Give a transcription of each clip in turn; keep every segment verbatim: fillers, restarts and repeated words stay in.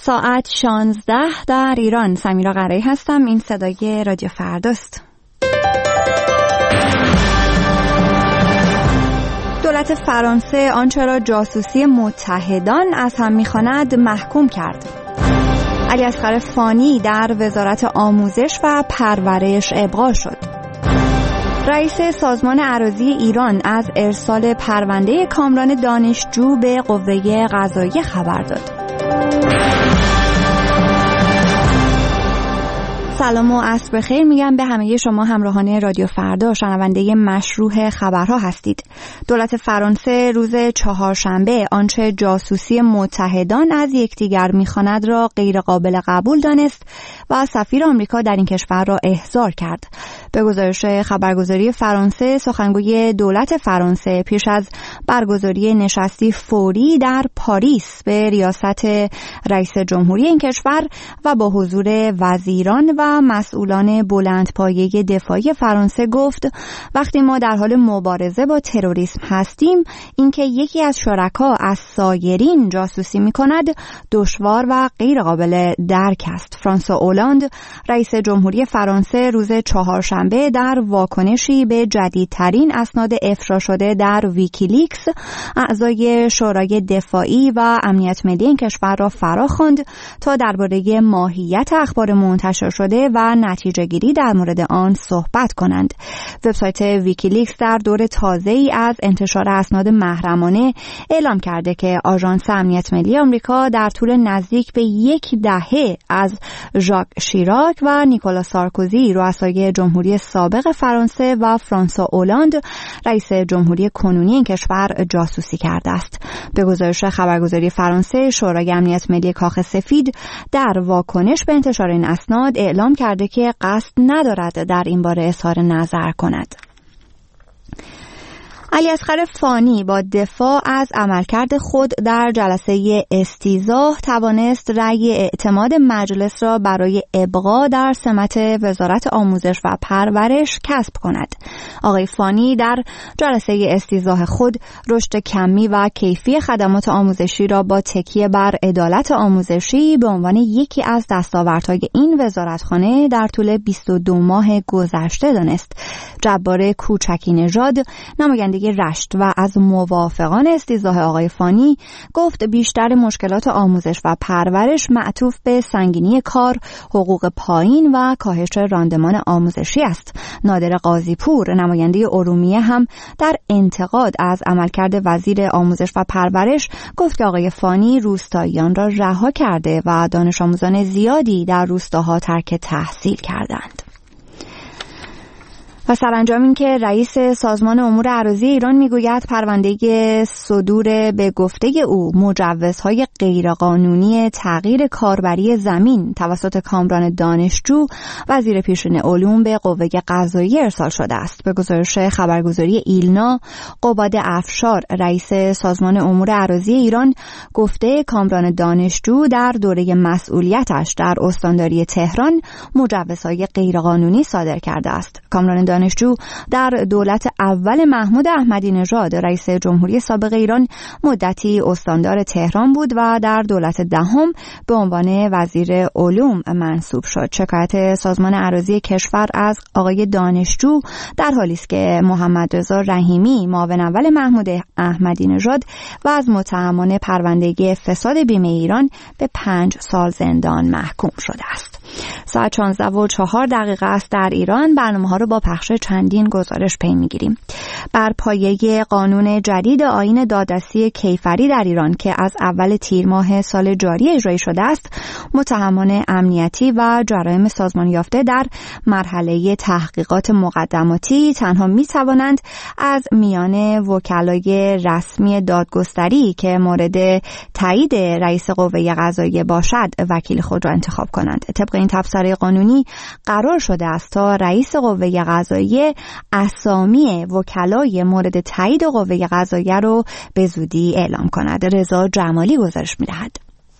ساعت شانزده در ایران. سمیرا قرایی هستم. این صدای رادیو فرداست. دولت فرانسه آنچه را جاسوسی متحدان از هم می‌خواند محکوم کرد. علیاصغر فانی در وزارت آموزش و پرورش ابقا شد. رئیس سازمان اراضی ایران از ارسال پرونده کامران دانشجو به قوه قضاییه خبر داد. سلام و عصر بخیر میگم به همه شما همراهان رادیو فردا، شنونده مشروع خبرها هستید. دولت فرانسه روز چهارشنبه آنچه جاسوسی متحدان از یکدیگر میخواند را غیر قابل قبول دانست و سفیر آمریکا در این کشور را احضار کرد. به گزارش خبرگزاری فرانسه، سخنگوی دولت فرانسه پیش از برگزاری نشستی فوری در پاریس به ریاست رئیس جمهوری این کشور و با حضور وزیران و مسئولان بلندپایه دفاعی فرانسه گفت وقتی ما در حال مبارزه با تروریسم هستیم، اینکه یکی از شرکا از سایرین جاسوسی می‌کند دشوار و غیر قابل درک است. فرانسوا اولاند رئیس جمهوری فرانسه روز چهارشنبه در واکنشی به جدیدترین اسناد افشا شده در ویکیلیکس اعضای شورای دفاعی و امنیت ملی این کشور را فراخواند تا درباره ماهیت اخبار منتشر شده و نتیجه گیری در مورد آن صحبت کنند. وبسایت ویکیلیکس در دور تازه‌ای از انتشار اسناد محرمانه اعلام کرده که آژانس امنیت ملی آمریکا در طول نزدیک به یک دهه از ژاک شیراک و نیکولا سارکوزی رؤسای جمهوری سابق فرانسه و فرانسوا اولاند رئیس جمهوری کنونی این کشور جاسوسی کرده است. به گزارش خبرگزاری فرانسه، شورای امنیت ملی کاخ سفید در واکنش به انتشار این اسناد اعلام کرده که قصد ندارد در این باره اظهار نظر کند. علیاصغر فانی با دفاع از عملکرد خود در جلسه استیضاح توانست رأی اعتماد مجلس را برای ابقا در سمت وزارت آموزش و پرورش کسب کند. آقای فانی در جلسه استیضاح خود رشد کمی و کیفی خدمات آموزشی را با تکیه بر عدالت آموزشی به عنوان یکی از دستاوردهای این وزارتخانه در طول بیست و دو ماه گذشته دانست. جبار کوچکی نژاد، نماینده رشت و از موافقان استیضاح آقای فانی، گفت بیشتر مشکلات آموزش و پرورش معطوف به سنگینی کار، حقوق پایین و کاهش راندمان آموزشی است. نادر قاضی‌پور، نماینده ارومیه، هم در انتقاد از عملکرد وزیر آموزش و پرورش گفت که آقای فانی روستاییان را رها کرده و دانش آموزان زیادی در روستاها ترک تحصیل کردند. و سرانجام این که رئیس سازمان امور اراضی ایران میگوید پرونده صدور به گفته او مجوزهای غیرقانونی تغییر کاربری زمین توسط کامران دانشجو وزیر پیشین علوم به قوه قضاییه ارسال شده است. به گزارش خبرگزاری ایلنا، قباد افشار رئیس سازمان امور اراضی ایران گفته کامران دانشجو در دوره مسئولیتش در استانداری تهران مجوزهای غیرقانونی صادر کرده است. کامران دانشجو در دولت اول محمود احمدی نژاد رئیس جمهوری سابق ایران مدتی استاندار تهران بود و در دولت دهم به عنوان وزیر علوم منصوب شد. شکایت سازمان اراضی کشور از آقای دانشجو در حالی است که محمد رضا رحیمی معاون اول محمود احمدی نژاد و از متهمان پرونده فساد بیمه ایران به پنج سال زندان محکوم شده است. ساعت شانزده و چهار دقیقه است در ایران. برنامه ها رو با پخش چندین گزارش پی میگیریم. بر پایه قانون جدید آیین دادرسی کیفری در ایران که از اول تیر ماه سال جاری اجرایی شده است، متهمان امنیتی و جرایم سازمان یافته در مرحله تحقیقات مقدماتی تنها می توانند از میان وکلای رسمی دادگستری که مورد تایید رئیس قوه قضاییه باشد وکیل خود را انتخاب کنند. طبق این تبصره قانونی قرار شده است تا رئیس قوه قضاییه اسامی وکلای مورد تایید قوه قضاییه رو به زودی اعلام کند. رضا جمالی گزارش می‌دهد.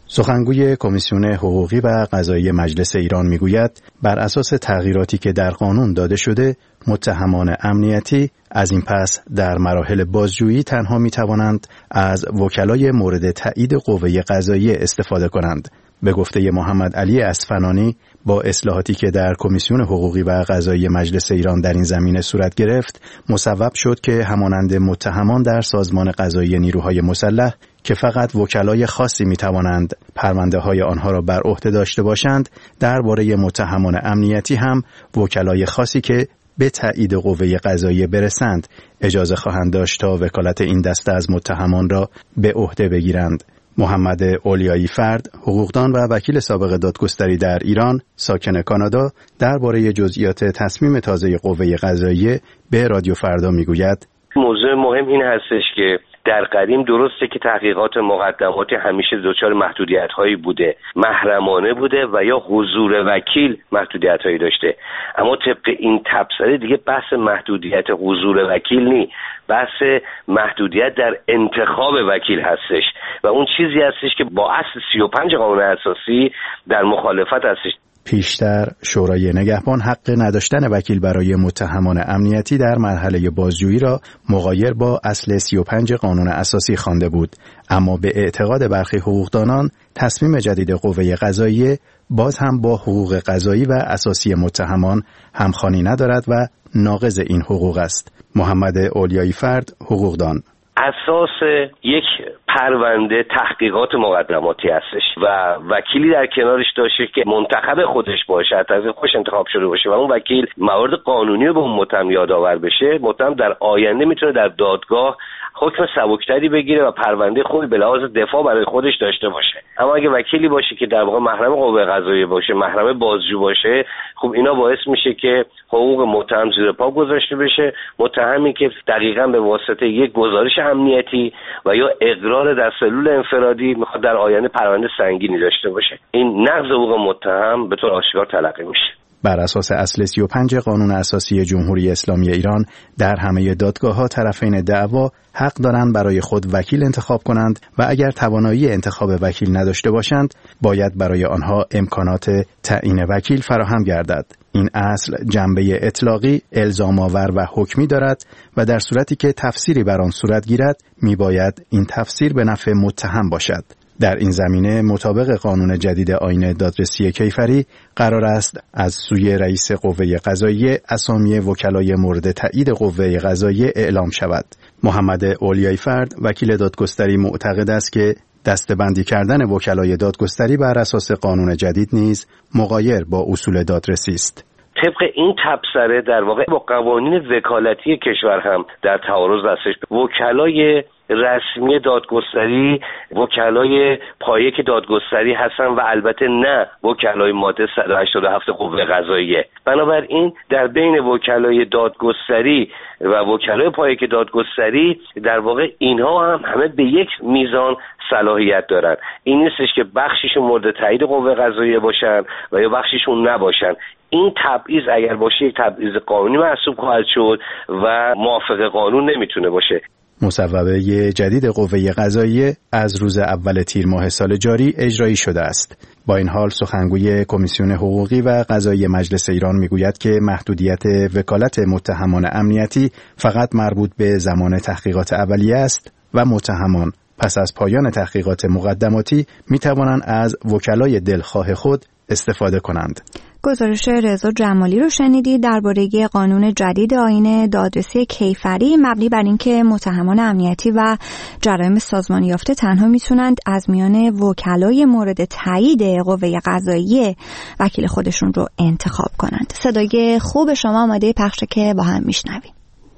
سخنگوی کمیسیون حقوقی و قضایی مجلس ایران میگوید بر اساس تغییراتی که در قانون داده شده متهمان امنیتی از این پس در مراحل بازجویی تنها میتوانند از وکلای مورد تایید قوه قضاییه استفاده کنند. به گفته محمد علی اصفهانی با اصلاحاتی که در کمیسیون حقوقی و قضایی مجلس ایران در این زمینه صورت گرفت مصوب شد که همانند متهمان در سازمان قضایی نیروهای مسلح که فقط وکلای خاصی می توانند پرونده های آنها را بر عهده داشته باشند، درباره متهمان امنیتی هم وکلای خاصی که به تایید قوه قضاییه برسند اجازه خواهند داشت تا وکالت این دسته از متهمان را به عهده بگیرند. محمد اولیایی فرد، حقوقدان و وکیل سابق دادگستری در ایران، ساکن کانادا، درباره جزئیات تصمیم تازه قوه قضاییه به رادیو فردا میگوید: موضوع مهم این هستش که در قدیم درسته که تحقیقات مقدمات همیشه دچار محدودیت‌هایی بوده، محرمانه بوده و یا حضور وکیل محدودیت‌هایی داشته، اما طبق این تبصره دیگه بحث محدودیت حضور وکیل نی، بحث محدودیت در انتخاب وکیل هستش و اون چیزی هستش که با اصل سی و پنج قانون اساسی در مخالفت هستش. پیشتر شورای نگهبان حق نداشتن وکیل برای متهمان امنیتی در مرحله بازجویی را مغایر با اصل سی و پنج قانون اساسی خوانده بود، اما به اعتقاد برخی حقوقدانان تصمیم جدید قوه قضاییه باز هم با حقوق قضایی و اساسی متهمان همخوانی ندارد و ناقض این حقوق است. محمد اولیایی فرد، حقوقدان: اساس یک پرونده تحقیقات مقدماتی هستش و وکیلی در کنارش داشته که منتخب خودش باشه، از خوش انتخاب شده باشه و اون وکیل موارد قانونی رو به اون متهم یادآور بشه، متهم در آینده میتونه در دادگاه حکم سبکتری بگیره و پرونده خوبی به لحاظ دفاع برای خودش داشته باشه. اما اگه وکیلی باشه که در واقع محرم قوه قضاییه باشه، محرم بازجو باشه، خب اینا باعث میشه که حقوق متهم زیر پا گذاشته بشه. متهمی که دقیقاً به واسطه یک گزارش امنیتی و یا اقرار در سلول انفرادی میخواد در آینده پرونده سنگینی داشته باشه، این نقض حقوق متهم به طور آشکار تلقی میشه. بر اساس اصل سی و پنج قانون اساسی جمهوری اسلامی ایران در همه دادگاه‌ها طرفین دعوا حق دارند برای خود وکیل انتخاب کنند و اگر توانایی انتخاب وکیل نداشته باشند باید برای آنها امکانات تعیین وکیل فراهم گردد. این اصل جنبه اطلاقی، الزام آور و حکمی دارد و در صورتی که تفسیری بر آن صورت گیرد میباید این تفسیر به نفع متهم باشد. در این زمینه مطابق قانون جدید آیین دادرسی کیفری قرار است از سوی رئیس قوه قضاییه اسامی وکلای مورد تایید قوه قضاییه اعلام شود. محمد اولیایی فرد، وکیل دادگستری، معتقد است که دسته‌بندی کردن وکلای دادگستری بر اساس قانون جدید نیز مغایر با اصول دادرسی است. طبق این تبصره در واقع با قوانین وکالتی کشور هم در تعارض هستش. وکلای رسمی دادگستری وکلای پایه که دادگستری هستن و البته نه وکلای ماده صد و هشتاد و هفت قوه قضاییه. بنابراین در بین وکلای دادگستری و وکلای پایه که دادگستری در واقع اینها هم همه به یک میزان صلاحیت دارن. این نیستش که بخشیشون مورد تایید قوه قضاییه باشن و یا بخشیشون نباشن. این تبعیض اگر باشه یک تبعیض قانونی محسوب خواهد شد و موافق قانون نمیتونه باشه. مصوبه جدید قوه قضاییه از روز اول تیر ماه سال جاری اجرایی شده است. با این حال سخنگوی کمیسیون حقوقی و قضایی مجلس ایران میگوید که محدودیت وکالت متهمان امنیتی فقط مربوط به زمان تحقیقات اولیه است و متهمان پس از پایان تحقیقات مقدماتی میتوانند از وکلای دلخواه خود استفاده کنند. گزارش رضا جمالی رو شنیدید درباره قانون جدید آیین دادرسی کیفری مبنی بر اینکه متهمان امنیتی و جرایم سازمانی یافته تنها میتونند از میان وکلای مورد تایید قوه قضاییه وکیل خودشون رو انتخاب کنند. صدای خوب شما آماده پخشه که با هم میشنویم.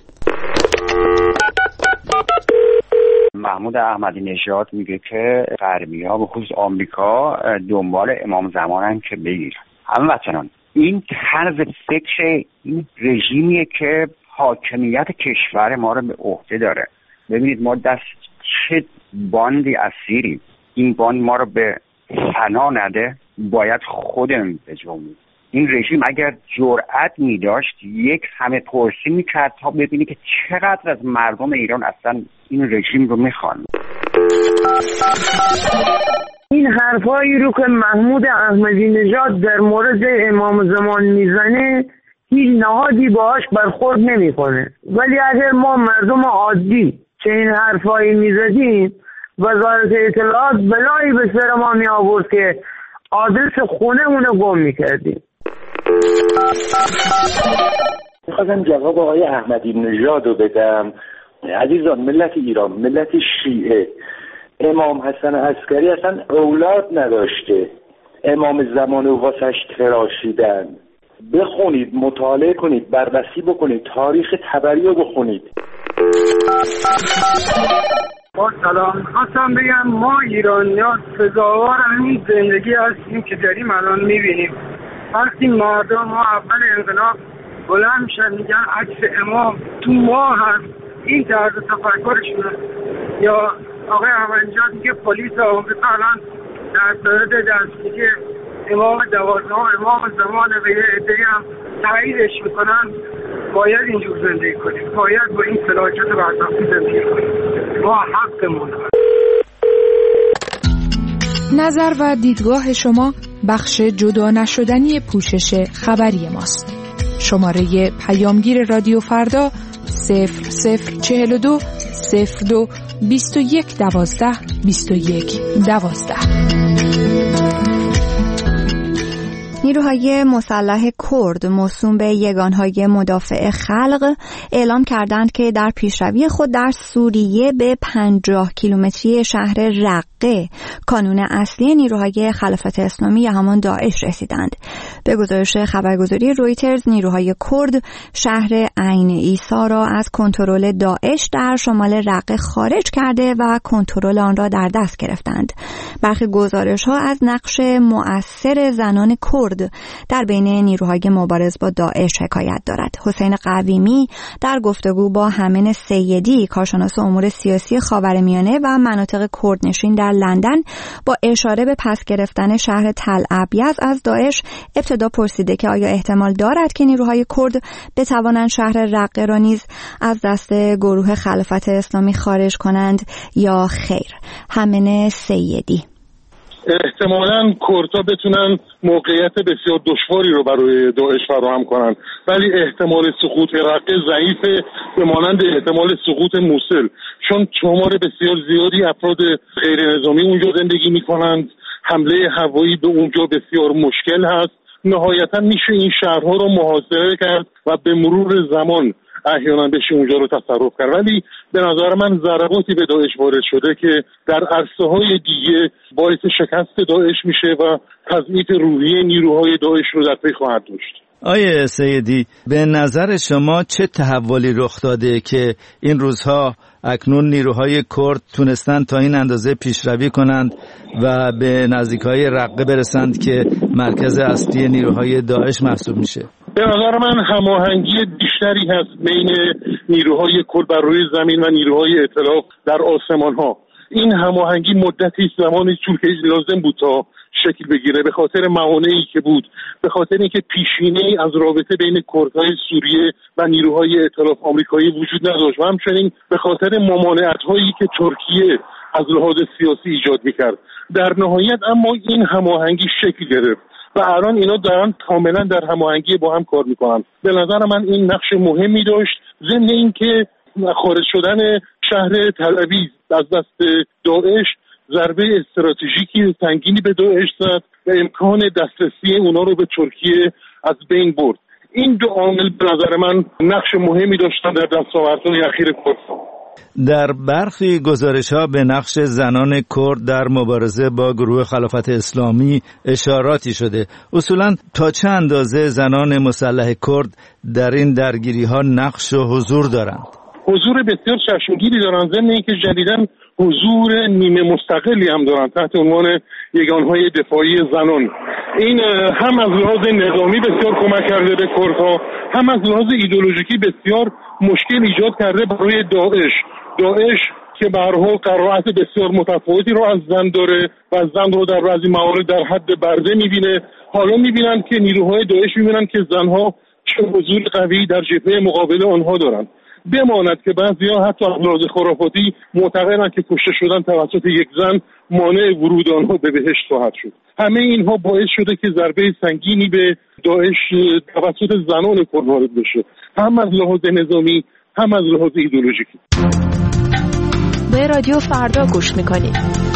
محمود احمدی نژاد میگه که غربی‌ها به خصوص آمریکا دنبال امام زمانن که بگیرن. هموطنان، این طرز فکر این رژیمیه که حاکمیت کشور ما رو به عهده داره. ببینید ما دست چه باندی اسیریم. این باند ما رو به فنا نده، باید خودمون بجنبیم. این رژیم اگر جرأت می داشت یک همه پرسی می کرد تا ببینی که چقدر از مردم ایران اصلا این رژیم رو می خوان. این حرفایی رو که محمود احمدی نژاد در مورد امام زمان میزنه هیچ نهادی باهاش برخورد نمیکنه. ولی اگر ما مردم عادی چه این حرفایی میزدیم، وزارت اطلاعات بلایی به سر ما می آورد که آدرس خونه اونو گم میکردیم. میخواستم جواب آقای احمدی نژاد رو بدم. عزیزان، ملت ایران، ملت شیعه، امام حسن عسکری اصلا اولاد نداشته، امام زمان و واسش تراشیدن. بخونید، مطالعه کنید، بررسی بکنید، تاریخ طبری رو بخونید. با سلام، خواستم بگم ما ایرانیان سزاوار همین زندگی هستیم که داریم الان میبینیم. وقتی مردم ما اول انقلاب بلند میشن میگن عکس امام تو ما هست، این طرز تفکرشونه. یا آقای احمدی‌نژاد میگه پلیس آمریکا الان در صدد دستگیری امام دوازدهم امام زمان به یه عده‌ای هم تاییدش میکنن. باید اینجور زندگی کنیم، باید با این فلاکت برطرفی زندگی کنیم. ما حقمون هست. نظر و دیدگاه شما بخش جدا نشدنی پوشش خبری ماست. شماره پیامگیر رادیو فردا صفر صفر چهل و دو صفر دو بیست و یک دوازده بیست و یک دوازده. نیروهای مسلح کرد موسوم به یگانهای مدافع خلق اعلام کردند که در پیشروی خود در سوریه به پنجاه کیلومتری شهر رقه، کانون اصلی نیروهای خلافت اسلامی یا همان داعش رسیدند. به گزارش خبرگزاری رویترز، نیروهای کرد شهر عین عیسی را از کنترل داعش در شمال رقه خارج کرده و کنترل آن را در دست گرفتند. برخی گزارش‌ها از نقش مؤثر زنان کرد در بین نیروهای مبارز با داعش حکایت دارد. حسین قویمی در گفتگو با همین سیدی، کارشناس امور سیاسی خاورمیانه و مناطق کردنشین در لندن، با اشاره به پس گرفتن شهر تل ابیض از داعش ابتدا پرسیده که آیا احتمال دارد که نیروهای کرد بتوانند شهر رقه را نیز از دست گروه خلافت اسلامی خارج کنند یا خیر. همین سیدی: احتمالاً کردها بتونن موقعیت بسیار دشواری رو برای داعش فراهم کنن، ولی احتمال سقوط رقه ضعیفه به مانند احتمال سقوط موصل، چون شمار بسیار زیادی افراد غیر نظامی اونجا زندگی میکنند. حمله هوایی به اونجا بسیار مشکل هست. نهایتاً میشه این شهرها رو محاصره کرد و به مرور زمان احیانا بشه اونجا رو تصرف کرد، ولی به نظر من ضرباتی به داعش وارد شده که در عرصه‌های دیگه باعث شکست داعش میشه و تضعیف روحی نیروهای داعش رو در پی خواهد داشت. آیه سیدی، به نظر شما چه تحولی رخ داده که این روزها اکنون نیروهای کرد تونستند تا این اندازه پیشروی کنند و به نزدیکای رقه برسند که مرکز اصلی نیروهای داعش محسوب میشه؟ به نظر من هماهنگی بیشتری هست بین نیروهای کرد بر روی زمین و نیروهای ائتلاف در آسمان ها. این هماهنگی مدتی زمانی طول کشید لازم بود تا شکل بگیره، به خاطر موانعی که بود، به خاطر اینکه پیشینه‌ای از رابطه بین کردهای سوریه و نیروهای ائتلاف آمریکایی وجود نداشت و همچنین به خاطر ممانعت‌هایی که ترکیه از لحاظ سیاسی ایجاد می‌کرد. در نهایت اما این هماهنگی شکل گرفت و الان اینا دارن کاملا در هماهنگی با هم کار میکنن. به نظر من این نقش مهمی داشت، ضمن اینکه خارج شدن شهر تل ابیب از دست داعش ضربه استراتژیکی سنگینی به داعش زد و امکان دسترسی اونا رو به ترکیه از بین برد. این دو عامل به نظر من نقش مهمی داشتن در دستاوردهای اخیر کردها. در برخی گزارش‌ها به نقش زنان کرد در مبارزه با گروه خلافت اسلامی اشاراتی شده. اصولاً تا چه اندازه زنان مسلح کرد در این درگیری‌ها نقش و حضور دارند؟ حضور بسیار چشمگیری دارند، ضمن اینکه جدیداً حضور نیمه مستقلی هم دارند تحت عنوان یگانهای دفاعی زنان. این هم از لحاظ نظامی بسیار کمک کرده به کردها، هم از لحاظ ایدئولوژیکی بسیار مشکل ایجاد کرده برای داعش. داعش که به هر حال قرائت بسیار متفاوتی رو از زن داره و از زن رو در بعضی موارد در حد برده میبینه، حالا میبینن که نیروهای داعش میبینن که زنها چه حضور قوی در جبهه مقابل آنها دارن. بماند که بعضی‌ها حتی از لحاظ خرافاتی معتقدند که کشته شدن توسط یک زن مانع ورود آنها به بهشت خواهد شد. همه اینها باعث شده که ضربه سنگینی به داعش توسط زنان کرد وارد بشه، هم از لحاظ نظامی هم از لحاظ ایدئولوژیکی. به رادیو فردا گوش میکنید.